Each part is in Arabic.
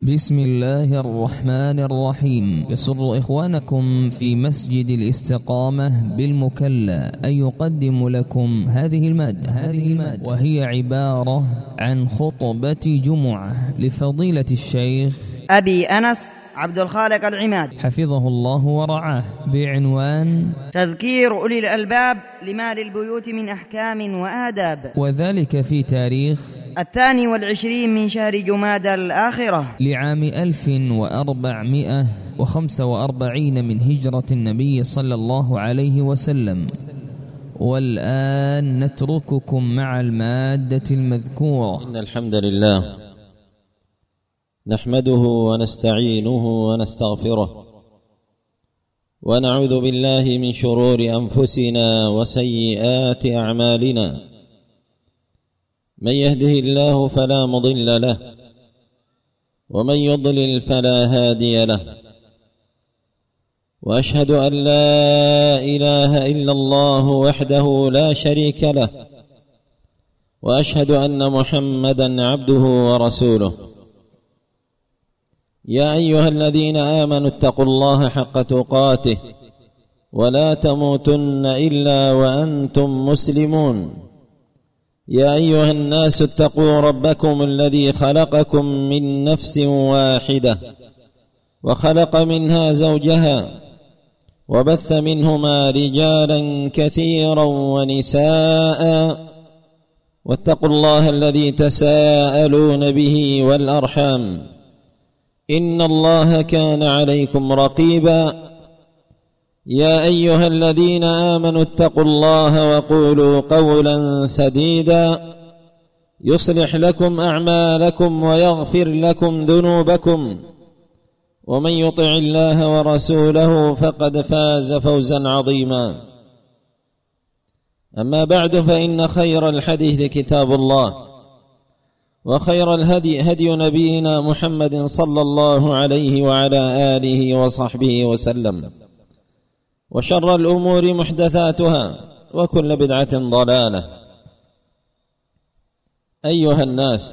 بسم الله الرحمن الرحيم. يسر إخوانكم في مسجد الاستقامة بالمكلا أن يقدم لكم هذه المادة وهي عبارة عن خطبة جمعة لفضيلة الشيخ أبي أنس عبد الخالق العماد حفظه الله ورعاه بعنوان تذكير أولي الألباب لما للبيوت من أحكام وآداب، وذلك في تاريخ 22 من شهر جمادى الآخرة لعام 1445 من هجرة النبي صلى الله عليه وسلم. والآن نترككم مع المادة المذكورة. إن الحمد لله نحمده ونستعينه ونستغفره ونعوذ بالله من شرور أنفسنا وسيئات أعمالنا، من يهده الله فلا مضل له ومن يضلل فلا هادي له، وأشهد أن لا إله إلا الله وحده لا شريك له، وأشهد أن محمدا عبده ورسوله. يا أيها الذين آمنوا اتقوا الله حق تقاته ولا تموتن إلا وأنتم مسلمون. يا أيها الناس اتقوا ربكم الذي خلقكم من نفس واحدة وخلق منها زوجها وبث منهما رجالا كثيرا ونساء، واتقوا الله الذي تساءلون به والأرحام إن الله كان عليكم رقيبا. يا أيها الذين آمنوا اتقوا الله وقولوا قولا سديدا يصلح لكم أعمالكم ويغفر لكم ذنوبكم، ومن يطع الله ورسوله فقد فاز فوزا عظيما. أما بعد، فإن خير الحديث كتاب الله، وخير الهدي هدي نبينا محمد صلى الله عليه وعلى آله وصحبه وسلم، وشر الأمور محدثاتها وكل بدعة ضلالة. أيها الناس،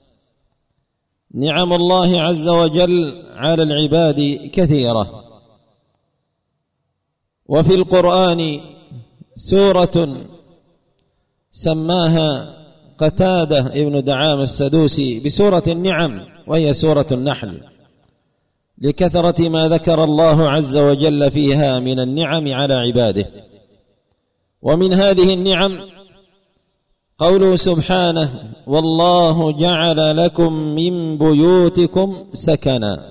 نعم الله عز وجل على العباد كثيرة، وفي القرآن سورة سماها قتادة ابن دعامة السدوسي بسورة النعم، وهي سورة النحل، لكثرة ما ذكر الله عز وجل فيها من النعم على عباده. ومن هذه النعم قوله سبحانه: والله جعل لكم من بيوتكم سكنا.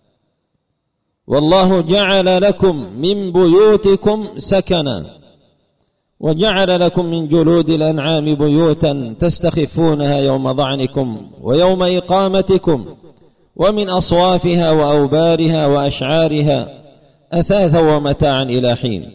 والله جعل لكم من بيوتكم سكنا، وجعل لكم من جلود الأنعام بيوتا تستخفونها يوم ضعنكم ويوم إقامتكم، ومن أصوافها وأوبارها وأشعارها أثاثا ومتاعا إلى حين.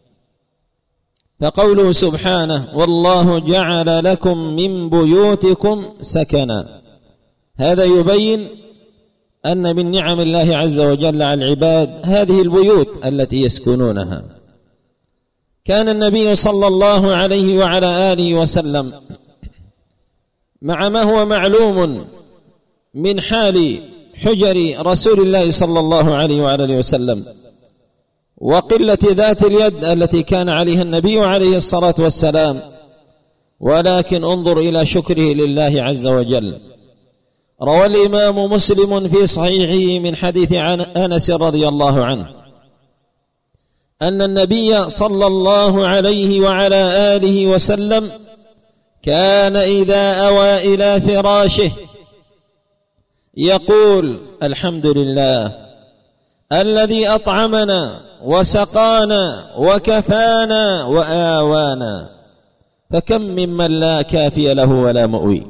فقوله سبحانه: والله جعل لكم من بيوتكم سكنا، هذا يبين أن من نعم الله عز وجل على العباد هذه البيوت التي يسكنونها. كان النبي صلى الله عليه وعلى آله وسلم مع ما هو معلوم من حال حجر رسول الله صلى الله عليه وعلى آله وسلم وقلة ذات اليد التي كان عليها النبي عليه الصلاة والسلام، ولكن انظر إلى شكره لله عز وجل. روى الإمام مسلم في صحيحه من حديث أنس رضي الله عنه أن النبي صلى الله عليه وعلى آله وسلم كان إذا أوى إلى فراشه يقول: الحمد لله الذي أطعمنا وسقانا وكفانا وآوانا، فكم ممن لا كافي له ولا مؤوي.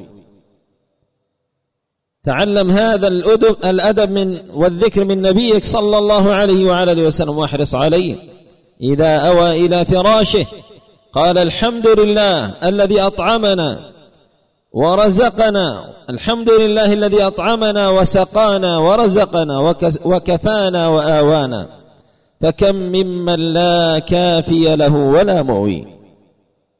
تعلم هذا الأدب من والذكر من نبيك صلى الله عليه وعلى آله وسلم، واحرص عليه. إذا أوى إلى فراشه قال: الحمد لله الذي أطعمنا ورزقنا، الحمد لله الذي أطعمنا وسقانا ورزقنا وكفانا وآوانا، فكم ممن لا كافي له ولا مؤوي.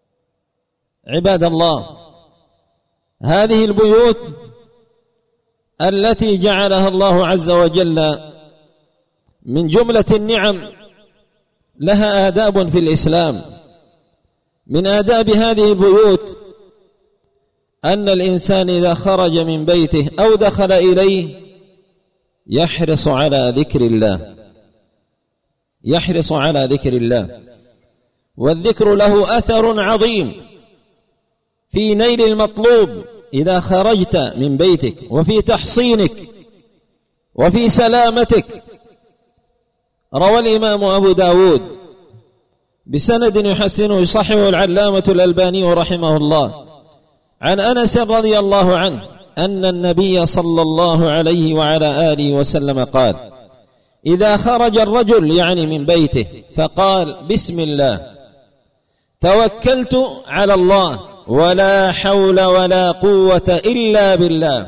عباد الله، هذه البيوت التي جعلها الله عز وجل من جملة النعم لها آداب في الإسلام. من آداب هذه البيوت أن الإنسان إذا خرج من بيته أو دخل إليه يحرص على ذكر الله، يحرص على ذكر الله، والذكر له أثر عظيم في نيل المطلوب إذا خرجت من بيتك، وفي تحصينك، وفي سلامتك. روى الإمام أبو داود بسند يحسنه يصححه العلامة الألباني رحمه الله عن أنس رضي الله عنه أن النبي صلى الله عليه وعلى آله وسلم قال: إذا خرج الرجل يعني من بيته فقال: بسم الله توكلت على الله ولا حول ولا قوة إلا بالله.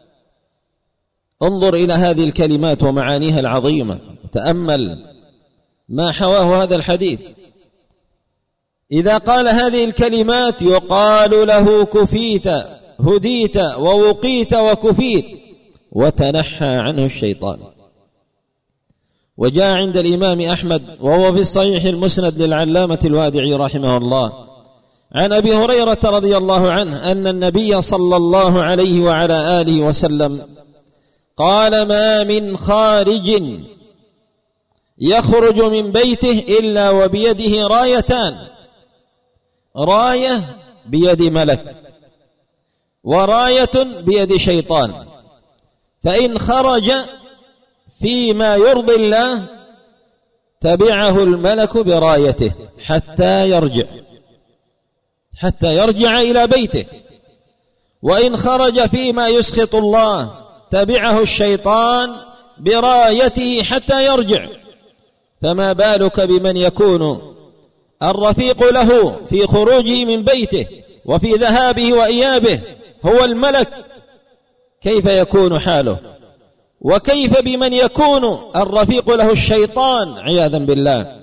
انظر إلى هذه الكلمات ومعانيها العظيمة، تأمل ما حواه هذا الحديث. إذا قال هذه الكلمات يقال له: كفيت، هديت، ووقيت، وكفيت، وتنحى عنه الشيطان. وجاء عند الإمام أحمد وهو في الصحيح المسند للعلامة الوادعي رحمه الله عن أبي هريرة رضي الله عنه أن النبي صلى الله عليه وعلى آله وسلم قال: ما من خارج يخرج من بيته إلا وبيده رايتان، راية بيد ملك وراية بيد شيطان، فإن خرج فيما يرضي الله تبعه الملك برايته حتى يرجع إلى بيته، وإن خرج فيما يسخط الله تبعه الشيطان برايته حتى يرجع. فما بالك بمن يكون الرفيق له في خروجه من بيته وفي ذهابه وإيابه هو الملك، كيف يكون حاله؟ وكيف بمن يكون الرفيق له الشيطان عياذا بالله؟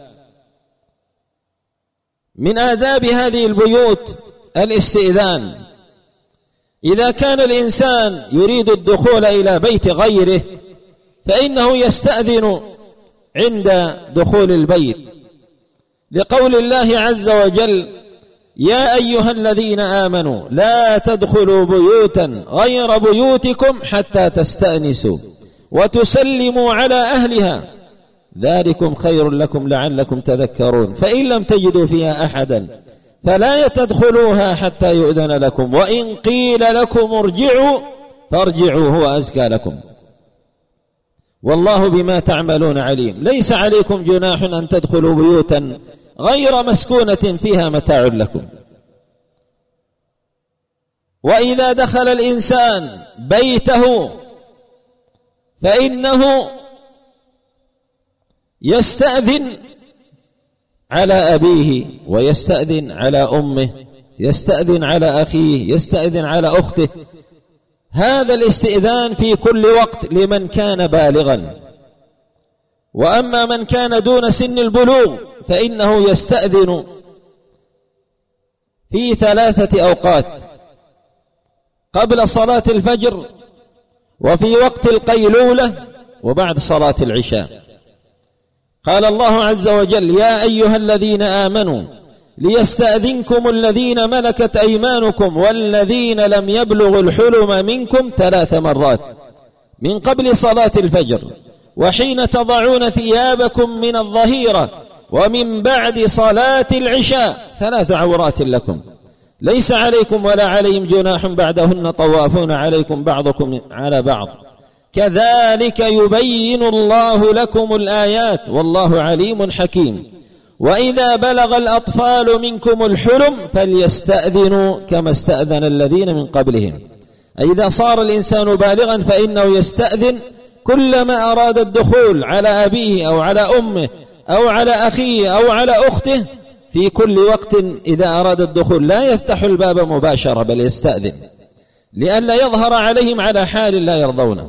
من آداب هذه البيوت الاستئذان. إذا كان الإنسان يريد الدخول إلى بيت غيره فإنه يستأذن عند دخول البيت، لقول الله عز وجل: يا أيها الذين آمنوا لا تدخلوا بيوتا غير بيوتكم حتى تستأنسوا وتسلموا على أهلها ذلكم خير لكم لعلكم تذكرون، فإن لم تجدوا فيها أحدا فلا تدخلوها حتى يؤذن لكم، وإن قيل لكم ارجعوا فارجعوا هو أزكى لكم، والله بما تعملون عليم. ليس عليكم جناح أن تدخلوا بيوتا غير مسكونة فيها متاع لكم. وإذا دخل الإنسان بيته فإنه يستأذن على أبيه، ويستأذن على أمه، يستأذن على أخيه، يستأذن على أخته. هذا الاستئذان في كل وقت لمن كان بالغا. وأما من كان دون سن البلوغ فإنه يستأذن في 3 أوقات: قبل صلاة الفجر، وفي وقت القيلولة، وبعد صلاة العشاء. قال الله عز وجل: يا أيها الذين آمنوا ليستأذنكم الذين ملكت أيمانكم والذين لم يبلغوا الحلم منكم 3 مرات من قبل صلاة الفجر، وحين تضعون ثيابكم من الظهيرة، ومن بعد صلاة العشاء 3 عورات لكم ليس عليكم ولا عليهم جناح بعدهن طوافون عليكم بعضكم على بعض كذلك يبين الله لكم الآيات والله عليم حكيم. وإذا بلغ الأطفال منكم الحلم فليستأذنوا كما استأذن الذين من قبلهم. إذا صار الإنسان بالغا فإنه يستأذن كلما أراد الدخول على أبيه أو على أمه أو على أخيه أو على أخته في كل وقت. إذا أراد الدخول لا يفتح الباب مباشرة بل يستأذن لئلا يظهر عليهم على حال لا يرضونه.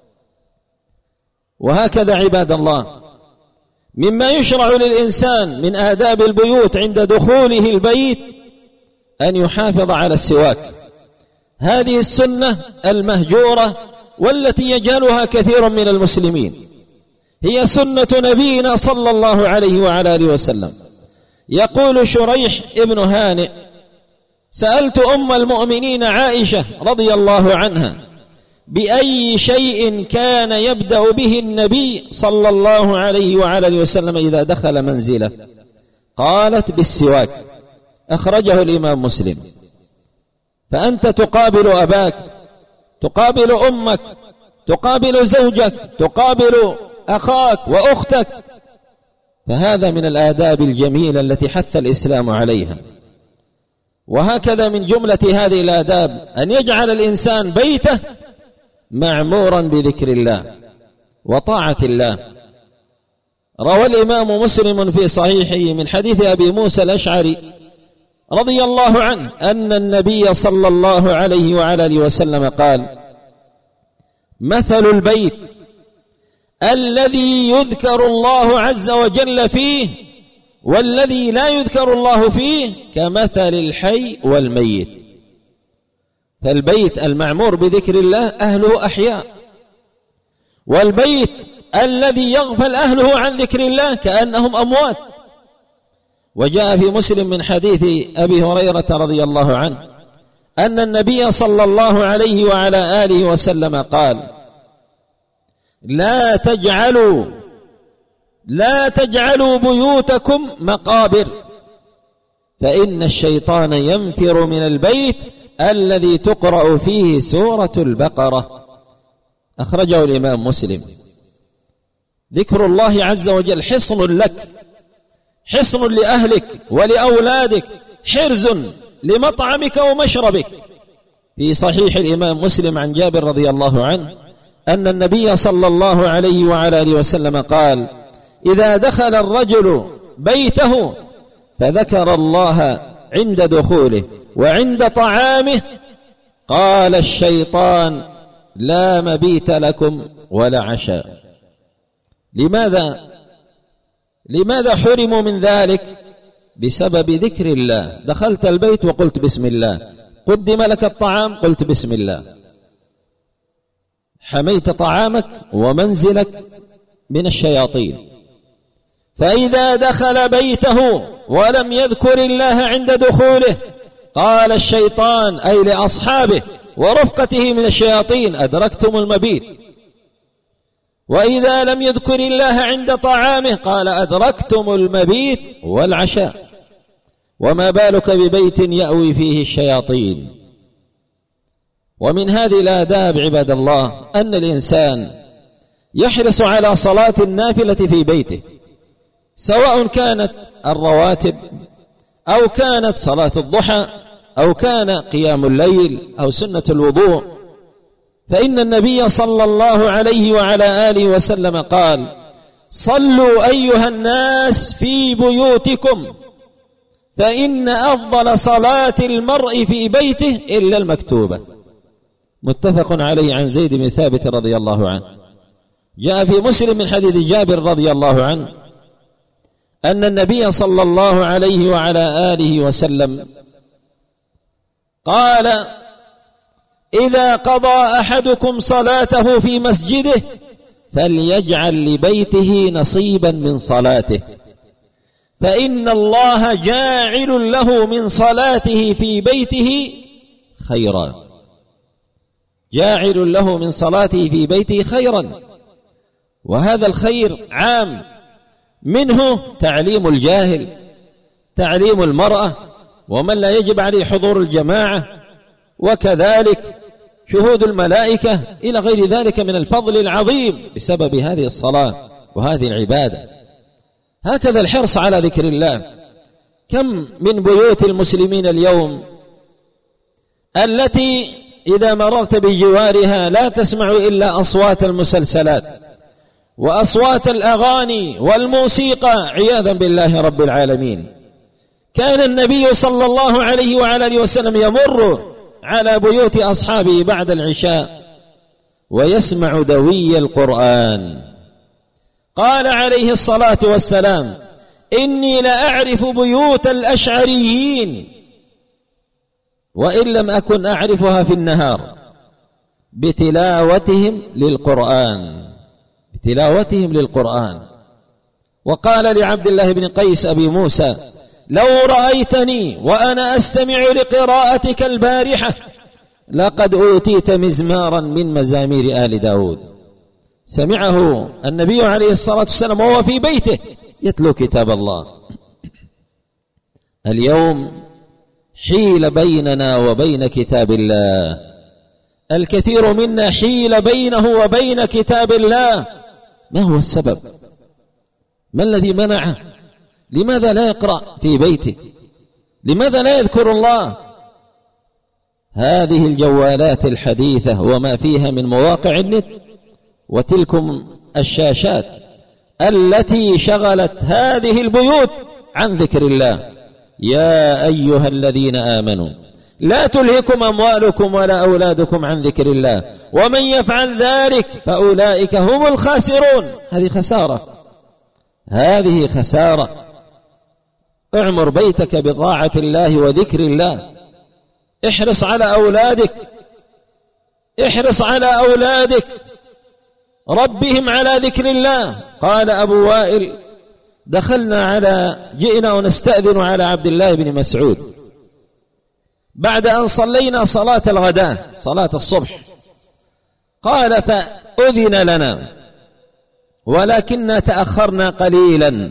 وهكذا عباد الله مما يشرع للإنسان من آداب البيوت عند دخوله البيت أن يحافظ على السواك. هذه السنة المهجورة والتي يجهلها كثير من المسلمين، هي سنة نبينا صلى الله عليه وعلى آله وسلم. يقول شريح ابن هانئ: سألت أم المؤمنين عائشة رضي الله عنها بأي شيء كان يبدأ به النبي صلى الله عليه وعلى آله وسلم إذا دخل منزله؟ قالت: بالسواك. أخرجه الإمام مسلم. فأنت تقابل أباك، تقابل أمك، تقابل زوجك، تقابل أخاك وأختك، فهذا من الآداب الجميلة التي حث الإسلام عليها. وهكذا من جملة هذه الآداب أن يجعل الإنسان بيته معمورا بذكر الله وطاعة الله. روى الإمام مسلم في صحيحه من حديث أبي موسى الأشعري رضي الله عنه أن النبي صلى الله عليه وعلى آله وسلم قال: مثل البيت الذي يذكر الله عز وجل فيه والذي لا يذكر الله فيه كمثل الحي والميت. فالبيت المعمور بذكر الله أهله أحياء، والبيت الذي يغفل أهله عن ذكر الله كأنهم أموات. وجاء في مسلم من حديث أبي هريرة رضي الله عنه أن النبي صلى الله عليه وعلى آله وسلم قال: لا تجعلوا بيوتكم مقابر، فإن الشيطان ينفر من البيت الذي تقرأ فيه سورة البقرة. أخرجه الإمام مسلم. ذكر الله عز وجل حصن لك، حصن لأهلك ولأولادك، حرز لمطعمك ومشربك. في صحيح الإمام مسلم عن جابر رضي الله عنه أن النبي صلى الله عليه وعلى آله وسلم قال: إذا دخل الرجل بيته فذكر الله عند دخوله وعند طعامه قال الشيطان: لا مبيت لكم ولا عشاء. لماذا حرموا من ذلك؟ بسبب ذكر الله. دخلت البيت وقلت بسم الله، قدم لك الطعام قلت بسم الله، حميت طعامك ومنزلك من الشياطين. فإذا دخل بيته ولم يذكر الله عند دخوله قال الشيطان أي لأصحابه ورفقته من الشياطين: أدركتم المبيت. وإذا لم يذكر الله عند طعامه قال: أدركتم المبيت والعشاء. وما بالك ببيت يأوي فيه الشياطين. ومن هذه الآداب عباد الله أن الإنسان يحرص على صلاة النافلة في بيته، سواء كانت الرواتب أو كانت صلاة الضحى أو كان قيام الليل أو سنة الوضوء. فإن النبي صلى الله عليه وعلى آله وسلم قال: صلوا أيها الناس في بيوتكم فإن أفضل صلاة المرء في بيته إلا المكتوبة. متفق عليه عن زيد بن ثابت رضي الله عنه. جاء في مسلم من حديث جابر رضي الله عنه أن النبي صلى الله عليه وعلى آله وسلم قال: إذا قضى أحدكم صلاته في مسجده فليجعل لبيته نصيبا من صلاته، فإن الله جاعل له من صلاته في بيته خيرا. جاعل له من صلاته في بيته خيرا. وهذا الخير عام، منه تعليم الجاهل، تعليم المرأة ومن لا يجب عليه حضور الجماعة، وكذلك شهود الملائكة إلى غير ذلك من الفضل العظيم بسبب هذه الصلاة وهذه العبادة. هكذا الحرص على ذكر الله. كم من بيوت المسلمين اليوم التي إذا مررت بجوارها لا تسمع إلا أصوات المسلسلات وأصوات الأغاني والموسيقى عياذا بالله رب العالمين. كان النبي صلى الله عليه وعلى آله وسلم يمر على بيوت أصحابه بعد العشاء ويسمع دوي القرآن. قال عليه الصلاة والسلام: إني لأعرف بيوت الأشعريين وإن لم أكن أعرفها في النهار. بتلاوتهم للقرآن. وقال لعبد الله بن قيس أبي موسى: لو رأيتني وأنا أستمع لقراءتك البارحة لقد أوتيت مزمارا من مزامير آل داود. سمعه النبي عليه الصلاة والسلام وهو في بيته يتلو كتاب الله. اليوم حيل بيننا وبين كتاب الله، الكثير منا حيل بينه وبين كتاب الله. ما هو السبب؟ ما الذي منعه؟ لماذا لا يقرأ في بيته؟ لماذا لا يذكر الله؟ هذه الجوالات الحديثة وما فيها من مواقع النت وتلكم الشاشات التي شغلت هذه البيوت عن ذكر الله. يا أيها الذين آمنوا لا تلهكم أموالكم ولا أولادكم عن ذكر الله ومن يفعل ذلك فأولئك هم الخاسرون. هذه خسارة. اعمر بيتك بطاعة الله وذكر الله. احرص على أولادك ربهم على ذكر الله. قال أبو وائل: جئنا ونستأذن على عبد الله بن مسعود بعد أن صلينا صلاة الغداء، صلاة الصبح. قال: فأذن لنا ولكننا تأخرنا قليلا،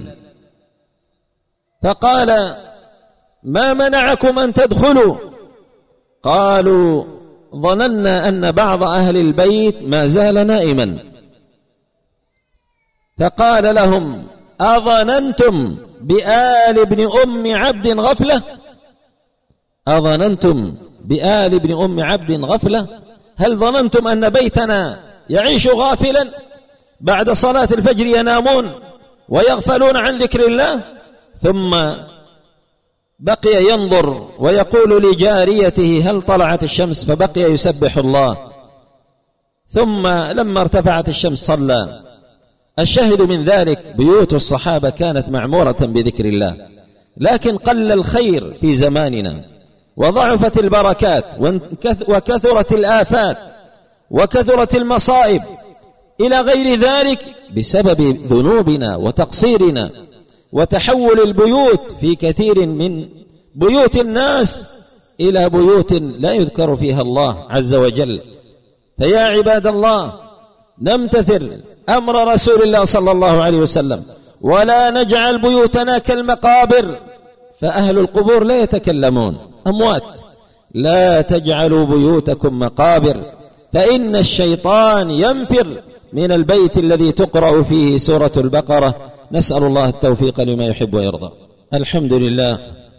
فقال: ما منعكم أن تدخلوا؟ قالوا: ظننا أن بعض أهل البيت ما زال نائما. فقال لهم: أظننتم بآل ابن أم عبد غفلة؟ هل ظننتم أن بيتنا يعيش غافلا بعد صلاة الفجر ينامون ويغفلون عن ذكر الله؟ ثم بقي ينظر ويقول لجاريته: هل طلعت الشمس؟ فبقي يسبح الله. ثم لما ارتفعت الشمس صلى. الشاهد من ذلك بيوت الصحابة كانت معمورة بذكر الله، لكن قل الخير في زماننا وضعفت البركات وكثرت الآفات وكثرت المصائب إلى غير ذلك بسبب ذنوبنا وتقصيرنا وتحول البيوت في كثير من بيوت الناس إلى بيوت لا يذكر فيها الله عز وجل. فيا عباد الله، نمتثل أمر رسول الله صلى الله عليه وسلم ولا نجعل بيوتنا كالمقابر، فأهل القبور لا يتكلمون، أموات. لا تجعلوا بيوتكم مقابر، فإن الشيطان ينفر من البيت الذي تقرأ فيه سورة البقرة. نسأل الله التوفيق لما يحب ويرضى. الحمد لله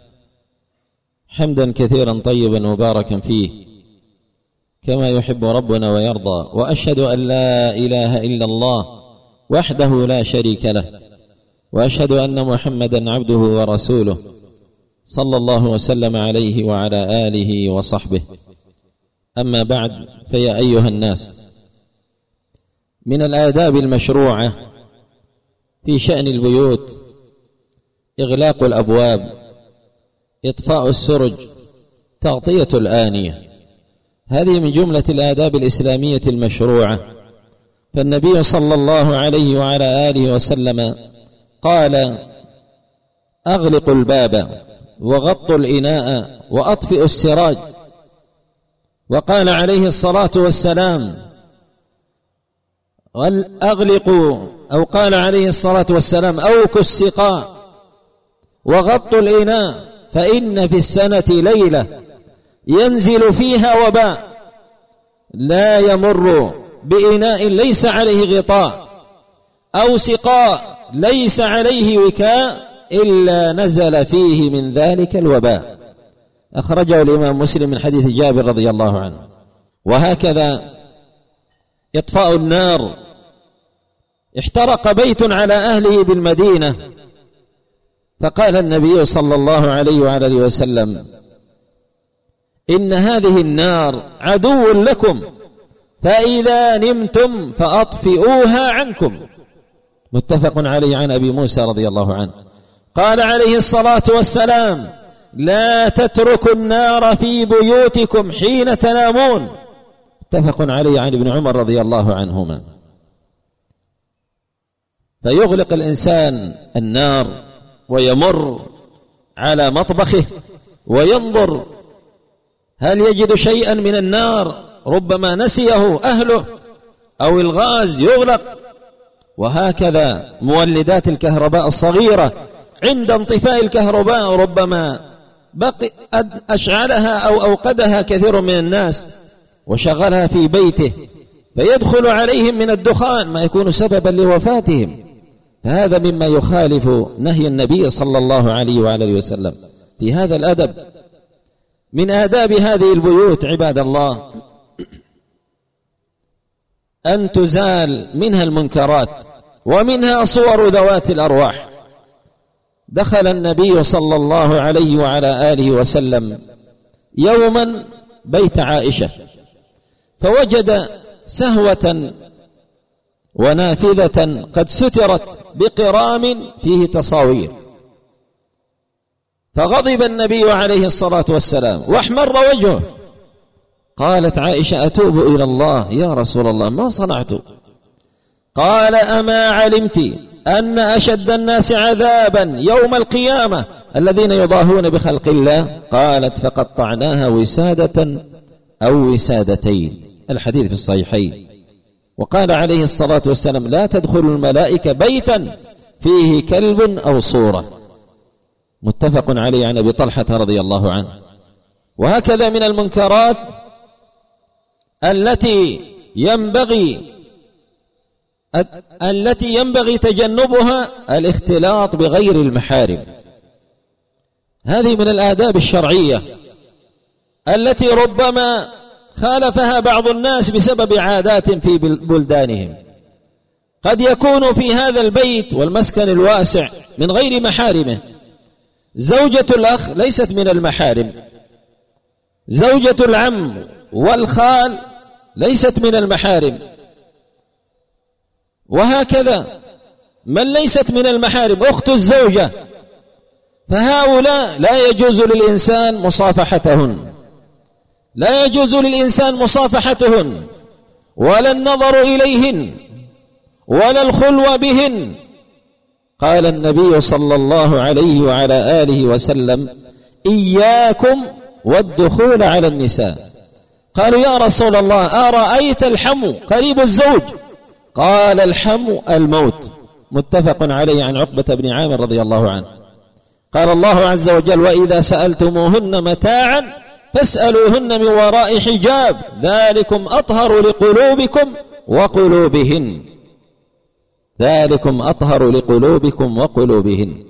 حمدا كثيرا طيبا مباركا فيه كما يحب ربنا ويرضى. وأشهد أن لا إله إلا الله وحده لا شريك له، وأشهد أن محمدا عبده ورسوله صلى الله وسلم عليه وعلى آله وصحبه. أما بعد، فيا أيها الناس، من الآداب المشروعة في شأن البيوت إغلاق الأبواب، إطفاء السرج، تغطية الآنية. هذه من جملة الآداب الإسلامية المشروعة. فالنبي صلى الله عليه وعلى آله وسلم قال: أغلقوا الباب وغطوا الإناء وأطفئوا السراج. وقال عليه الصلاة والسلام: أغلقوا، أو قال عليه الصلاة والسلام: أوكوا السقاء وغطوا الإناء، فإن في السنة ليلة ينزل فيها وباء لا يمر بإناء ليس عليه غطاء أو سقاء ليس عليه وكاء إلا نزل فيه من ذلك الوباء. أخرجه الإمام مسلم من حديث جابر رضي الله عنه. وهكذا إطفاء النار. احترق بيت على أهله بالمدينة، فقال النبي صلى الله عليه وعلى آله وسلم: إن هذه النار عدو لكم، فإذا نمتم فأطفئوها عنكم. متفق عليه عن أبي موسى رضي الله عنه. قال عليه الصلاة والسلام: لا تتركوا النار في بيوتكم حين تنامون. متفق عليه عن ابن عمر رضي الله عنهما. فيغلق الإنسان النار ويمر على مطبخه وينظر هل يجد شيئا من النار، ربما نسيه أهله، أو الغاز يغلق. وهكذا مولدات الكهرباء الصغيرة عند انطفاء الكهرباء ربما أشعلها أو أوقدها كثير من الناس وشغلها في بيته، فيدخل عليهم من الدخان ما يكون سببا لوفاتهم. فهذا مما يخالف نهي النبي صلى الله عليه وعلى وسلم في هذا الأدب. من آداب هذه البيوت عباد الله أن تزال منها المنكرات ومنها صور ذوات الأرواح. دخل النبي صلى الله عليه وعلى آله وسلم يوما بيت عائشة فوجد سهوة ونافذة قد سترت بقرام فيه تصاوير، فغضب النبي عليه الصلاة والسلام واحمر وجهه. قالت عائشة: أتوب إلى الله يا رسول الله، ما صنعت؟ قال: أما علمت أن أشد الناس عذابا يوم القيامة الذين يضاهون بخلق الله؟ قالت: فقطعناها وسادة أو وسادتين. الحديث في الصحيحين. وقال عليه الصلاة والسلام: لا تدخل الملائكة بيتا فيه كلب أو صورة. متفق عليه عن أبي طلحة رضي الله عنه. وهكذا من المنكرات التي ينبغي تجنبها الاختلاط بغير المحارم. هذه من الآداب الشرعية التي ربما خالفها بعض الناس بسبب عادات في بلدانهم. قد يكون في هذا البيت والمسكن الواسع من غير محارمه. زوجة الأخ ليست من المحارم، زوجة العم والخال ليست من المحارم، وهكذا من ليست من المحارم أخت الزوجة، فهؤلاء لا يجوز للإنسان مصافحتهن، لا يجوز للإنسان مصافحتهن ولا النظر إليهن ولا الخلوة بهن. قال النبي صلى الله عليه وعلى آله وسلم: إياكم والدخول على النساء. قالوا: يا رسول الله أرأيت الحمو قريب الزوج؟ قال: الحمو الموت. متفق عليه عن عقبة بن عامر رضي الله عنه. قال الله عز وجل: وإذا سألتموهن متاعا فاسألوهن من وراء حجاب ذلكم أطهر لقلوبكم وقلوبهن، ذلكم أطهر لقلوبكم وقلوبهن.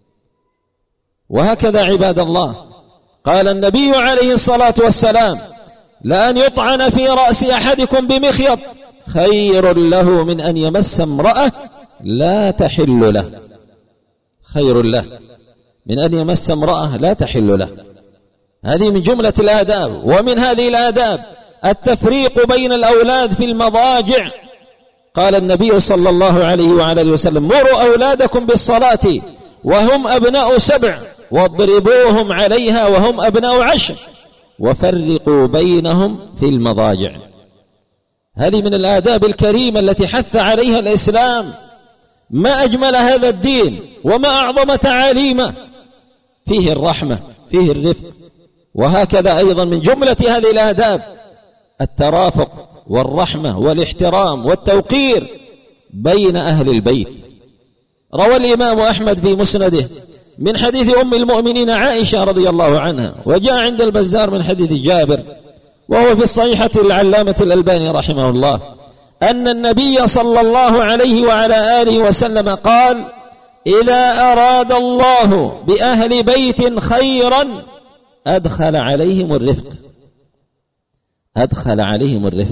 وهكذا عباد الله قال النبي عليه الصلاة والسلام: لأن يطعن في رأس أحدكم بمخيط خير له من أن يمس امرأة لا تحل له، خير له من أن يمس امرأة لا تحل له. هذه من جملة الآداب. ومن هذه الآداب التفريق بين الأولاد في المضاجع. قال النبي صلى الله عليه وعلى آله وسلم: مروا أولادكم بالصلاة وهم أبناء 7 واضربوهم عليها وهم أبناء 10 وفرقوا بينهم في المضاجع. هذه من الآداب الكريمة التي حث عليها الإسلام. ما أجمل هذا الدين وما أعظم تعاليمه، فيه الرحمة، فيه الرفق. وهكذا أيضا من جملة هذه الآداب الترافق والرحمة والاحترام والتوقير بين أهل البيت. روى الإمام أحمد في مسنده من حديث أم المؤمنين عائشة رضي الله عنها، وجاء عند البزار من حديث جابر، وهو في الصحيحة العلامة الألباني رحمه الله، أن النبي صلى الله عليه وعلى آله وسلم قال: إذا أراد الله بأهل بيت خيرا أدخل عليهم الرفق، أدخل عليهم الرفق.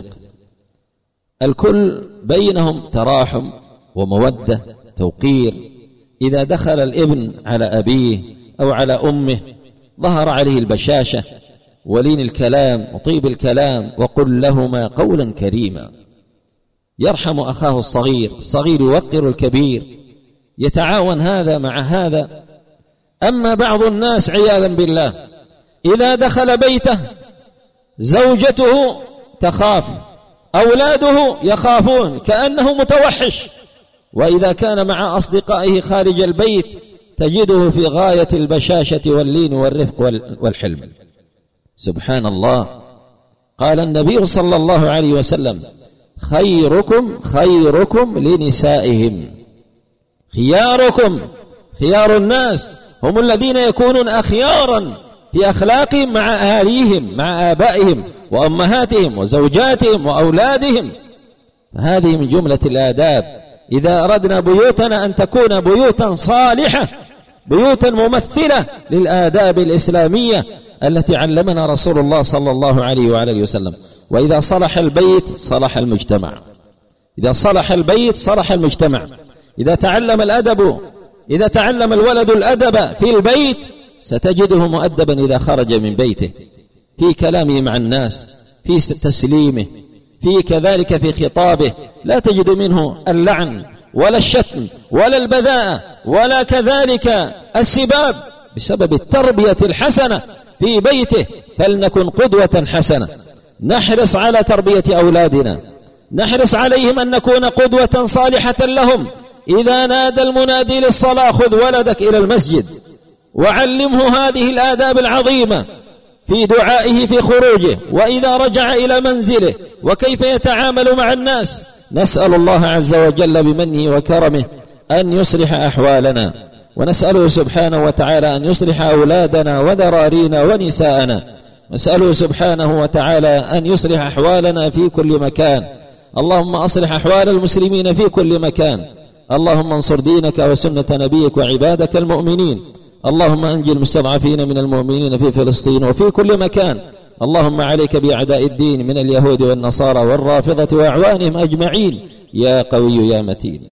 الكل بينهم تراحم ومودة توقير. إذا دخل الابن على أبيه أو على أمه ظهر عليه البشاشة ولين الكلام وطيب الكلام، وقل لهما قولا كريما. يرحم أخاه الصغير، الصغير يوقر الكبير، يتعاون هذا مع هذا. أما بعض الناس عياذا بالله إذا دخل بيته زوجته تخاف، أولاده يخافون كأنه متوحش، وإذا كان مع أصدقائه خارج البيت تجده في غاية البشاشة واللين والرفق والحلم. سبحان الله. قال النبي صلى الله عليه وسلم: خيركم خيركم لنسائهم. خياركم، خيار الناس هم الذين يكونون أخيارا في أخلاقهم مع أهاليهم، مع آبائهم وأمهاتهم وزوجاتهم وأولادهم. هذه من جملة الآداب. إذا أردنا بيوتنا أن تكون بيوتا صالحة، بيوتا ممثلة للآداب الإسلامية التي علمنا رسول الله صلى الله عليه وآله وسلم. وإذا صلح البيت صلح المجتمع، إذا صلح البيت صلح المجتمع. إذا تعلم الولد الأدب في البيت ستجده مؤدبا إذا خرج من بيته، في كلامه مع الناس، في تسليمه، في كذلك في خطابه، لا تجد منه اللعن ولا الشتم ولا البذاءة ولا كذلك السباب، بسبب التربية الحسنة في بيته. فلنكن قدوة حسنة، نحرص على تربية أولادنا، نحرص عليهم أن نكون قدوة صالحة لهم. إذا نادى المنادي للصلاة خذ ولدك إلى المسجد وعلمه هذه الآداب العظيمة في دعائه في خروجه، وإذا رجع إلى منزله وكيف يتعامل مع الناس. نسأل الله عز وجل بمنه وكرمه أن يصلح أحوالنا، ونسأله سبحانه وتعالى أن يصلح أولادنا وذرارينا ونساءنا، نسأله سبحانه وتعالى أن يصلح أحوالنا في كل مكان. اللهم أصلح أحوال المسلمين في كل مكان. اللهم انصر دينك وسنة نبيك وعبادك المؤمنين. اللهم أنجي المستضعفين من المؤمنين في فلسطين وفي كل مكان. اللهم عليك بأعداء الدين من اليهود والنصارى والرافضة وأعوانهم أجمعين، يا قوي يا متين.